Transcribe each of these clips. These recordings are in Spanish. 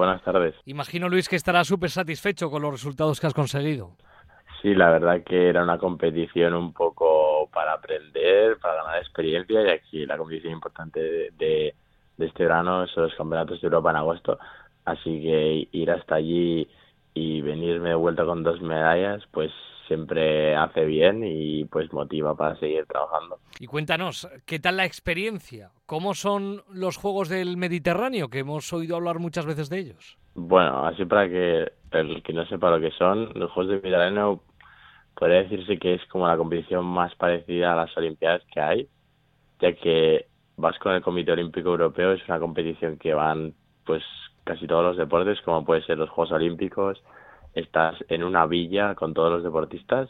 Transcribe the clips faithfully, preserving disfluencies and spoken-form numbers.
buenas tardes. Imagino, Luis, que estarás súper satisfecho con los resultados que has conseguido. Sí, la verdad que era una competición un poco para aprender, para ganar experiencia, y aquí la competición importante de, de, de este verano son los campeonatos de Europa en agosto, así que ir hasta allí y venirme de vuelta con dos medallas, pues siempre hace bien y pues motiva para seguir trabajando. Y cuéntanos, ¿qué tal la experiencia? ¿Cómo son los Juegos del Mediterráneo, que hemos oído hablar muchas veces de ellos? Bueno, así para que el que no sepa lo que son, los Juegos de Mediterráneo podría decirse que es como la competición más parecida a las Olimpiadas que hay, ya que vas con el Comité Olímpico Europeo, es una competición que van pues casi todos los deportes, como puede ser los Juegos Olímpicos, estás en una villa con todos los deportistas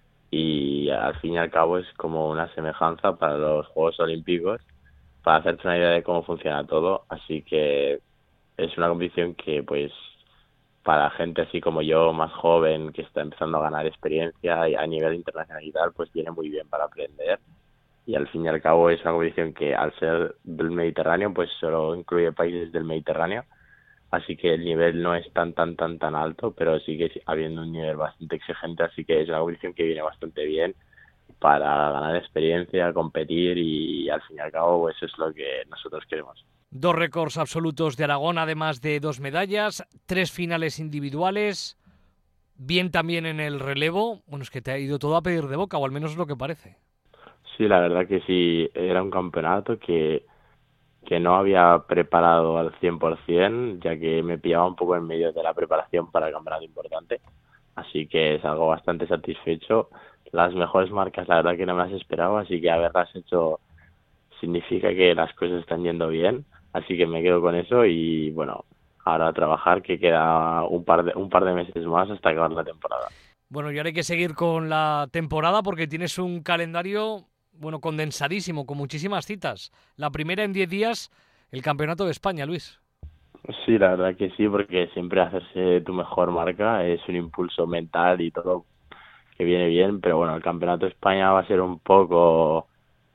y al fin y al cabo es como una semejanza para los Juegos Olímpicos, para hacerte una idea de cómo funciona todo, así que es una competición que pues para gente así como yo, más joven, que está empezando a ganar experiencia y a nivel internacional y tal, pues viene muy bien para aprender. Y al fin y al cabo es una competición que al ser del Mediterráneo, pues solo incluye países del Mediterráneo, así que el nivel no es tan, tan, tan, tan alto, pero sigue habiendo un nivel bastante exigente, así que es una competición que viene bastante bien para ganar experiencia, competir y, al fin y al cabo eso es lo que nosotros queremos. Dos récords absolutos de Aragón, además de dos medallas, tres finales individuales, bien también en el relevo. Bueno, es que te ha ido todo a pedir de boca, o al menos es lo que parece. Sí, la verdad que sí, era un campeonato que, que no había preparado al cien por ciento, ya que me pillaba un poco en medio de la preparación para el campeonato importante, así que es algo bastante satisfecho. Las mejores marcas la verdad que no me las esperaba, así que haberlas hecho significa que las cosas están yendo bien, así que me quedo con eso y bueno, ahora a trabajar, que queda un par de, un par de meses más hasta acabar la temporada. Bueno, y ahora hay que seguir con la temporada porque tienes un calendario, bueno, condensadísimo, con muchísimas citas. La primera en diez días, el Campeonato de España, Luis. Sí, la verdad que sí, porque siempre hacerse tu mejor marca es un impulso mental y todo que viene bien, pero bueno, el Campeonato de España va a ser un poco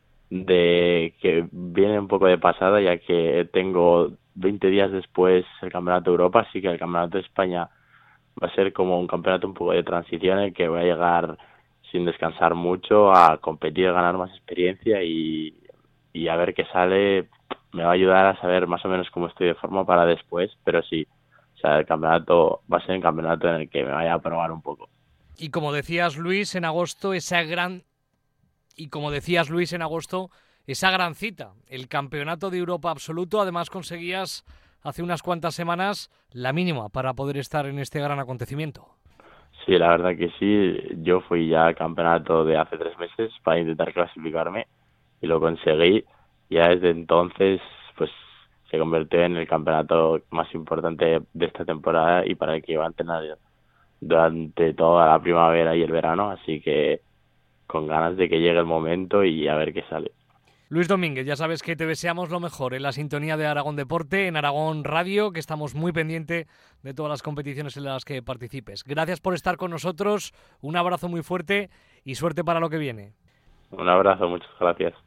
de que viene un poco de pasada, ya que tengo veinte días después el Campeonato de Europa, así que el Campeonato de España va a ser como un campeonato un poco de transición en el que voy a llegar sin descansar mucho a competir, a ganar más experiencia y, y a ver qué sale. Me va a ayudar a saber más o menos cómo estoy de forma para después, pero sí, o sea, el campeonato va a ser un campeonato en el que me vaya a probar un poco. Y como decías, Luis, en agosto, esa gran Y como decías, Luis, en agosto, esa gran cita, el Campeonato de Europa absoluto. Además, conseguías hace unas cuantas semanas la mínima para poder estar en este gran acontecimiento. Sí, la verdad que sí. Yo fui ya al campeonato de hace tres meses para intentar clasificarme y lo conseguí. Ya desde entonces, pues se convirtió en el campeonato más importante de esta temporada y para el que iba a entrenar durante toda la primavera y el verano. Así que con ganas de que llegue el momento y a ver qué sale. Luis Domínguez, ya sabes que te deseamos lo mejor en la sintonía de Aragón Deporte, en Aragón Radio, que estamos muy pendientes de todas las competiciones en las que participes. Gracias por estar con nosotros, un abrazo muy fuerte y suerte para lo que viene. Un abrazo, muchas gracias.